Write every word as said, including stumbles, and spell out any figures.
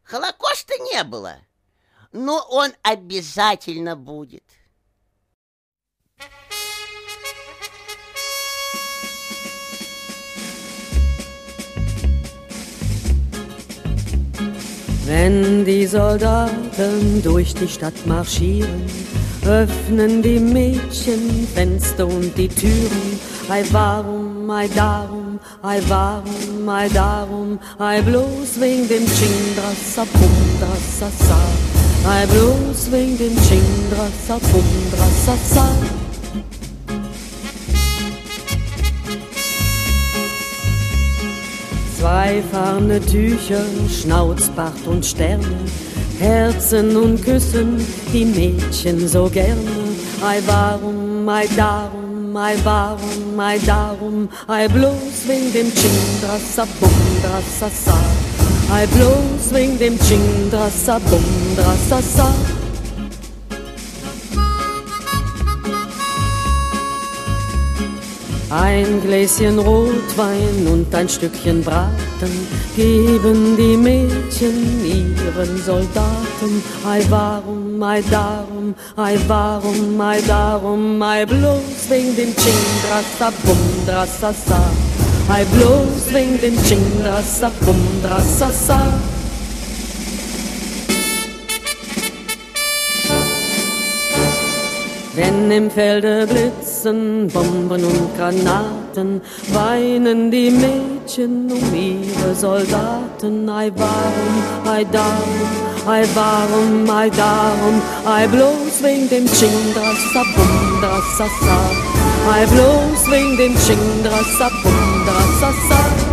Холокоста не было, но он обязательно будет. Wenn die Soldaten durch die Stadt marschieren, öffnen die Mädchen Fenster und die Türen. Ei warum, ei darum, ei warum, ei darum, ei bloß wegen dem Chindrassa Pundrassa Sa. Ei bloß wegen dem Chindrassa Pundrassa Sa. Zwei fahrende Tücher, Schnauzbart und Sterne, Herzen und Küssen die Mädchen so gerne. Ei warum, ei darum, ei warum, ei darum, ei bloß wegen dem Chindrassa Bundrassa Sa. Ei bloß wegen dem Chindrassa Bundrassa Sa. Ein Gläschen Rotwein und ein Stückchen Braten geben die Mädchen ihren Soldaten. Ei warum, ei darum, ei warum, ei darum, ei bloß wegen dem Chindrassa Bundrassa Sa. Ei bloß wegen dem Chindrassa Bundrassa Sa. Wenn im Felde blitzen Bomben und Granaten, weinen die Mädchen um ihre Soldaten. Ei warum, ei darum, ei warum, ei darum, ei bloß wegen dem Chindrassa Bundrassa Sa. Ei bloß wegen dem Chindrassa Bundrassa Sa.